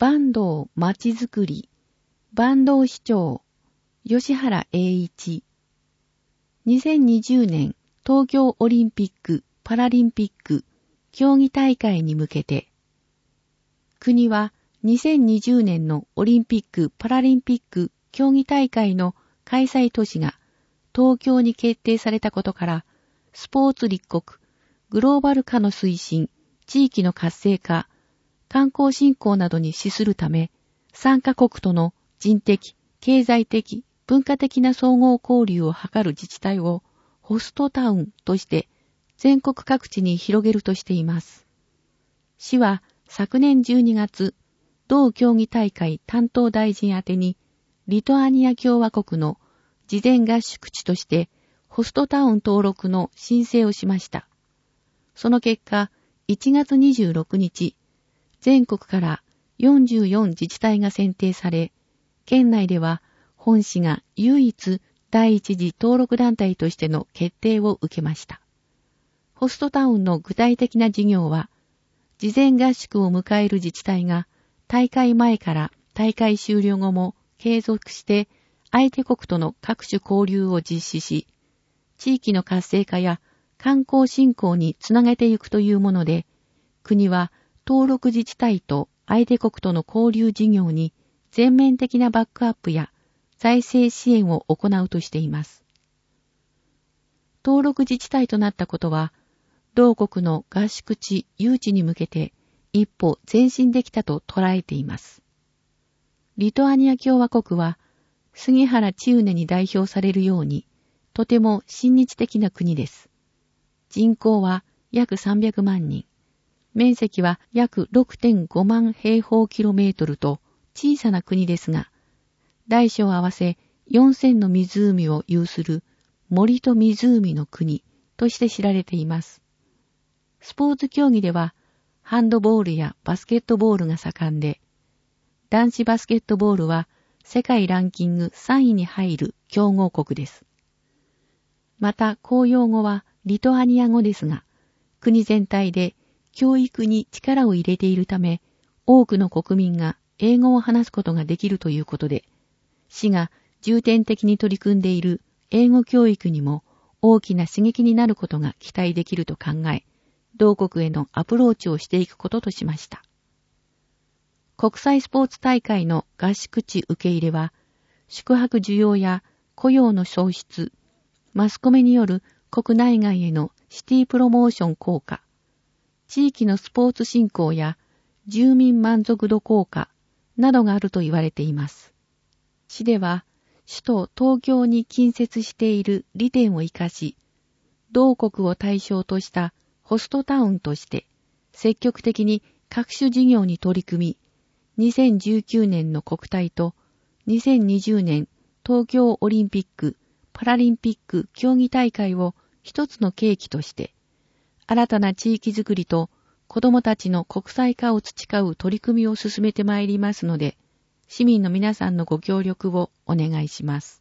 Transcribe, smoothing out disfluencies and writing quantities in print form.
坂東まちづくり、坂東市長、吉原英一。2020年東京オリンピック・パラリンピック競技大会に向けて、国は2020年のオリンピック・パラリンピック競技大会の開催都市が東京に決定されたことから、スポーツ立国、グローバル化の推進、地域の活性化、観光振興などに資するため、参加国との人的、経済的、文化的な総合交流を図る自治体をホストタウンとして全国各地に広げるとしています。市は昨年12月、同競技大会担当大臣宛てにリトアニア共和国の事前合宿地としてホストタウン登録の申請をしました。その結果、1月26日、全国から44自治体が選定され、県内では本市が唯一第一次登録団体としての決定を受けました。ホストタウンの具体的な事業は、事前合宿を迎える自治体が大会前から大会終了後も継続して相手国との各種交流を実施し、地域の活性化や観光振興につなげていくというもので、国は登録自治体と相手国との交流事業に全面的なバックアップや財政支援を行うとしています。登録自治体となったことは、同国の合宿地誘致に向けて一歩前進できたと捉えています。リトアニア共和国は、杉原千畝に代表されるように、とても親日的な国です。人口は約300万人。面積は約 6.5 万平方キロメートルと小さな国ですが、大小合わせ4000の湖を有する森と湖の国として知られています。スポーツ競技ではハンドボールやバスケットボールが盛んで、男子バスケットボールは世界ランキング3位に入る強豪国です。また公用語はリトアニア語ですが、国全体で教育に力を入れているため、多くの国民が英語を話すことができるということで、市が重点的に取り組んでいる英語教育にも大きな刺激になることが期待できると考え、同国へのアプローチをしていくこととしました。国際スポーツ大会の合宿地受け入れは、宿泊需要や雇用の創出、マスコミによる国内外へのシティプロモーション効果、地域のスポーツ振興や住民満足度効果などがあると言われています。市では首都東京に近接している利点を生かし、同国を対象としたホストタウンとして積極的に各種事業に取り組み、2019年の国体と2020年東京オリンピック・パラリンピック競技大会を一つの契機として、新たな地域づくりと子どもたちの国際化を培う取り組みを進めてまいりますので、市民の皆さんのご協力をお願いします。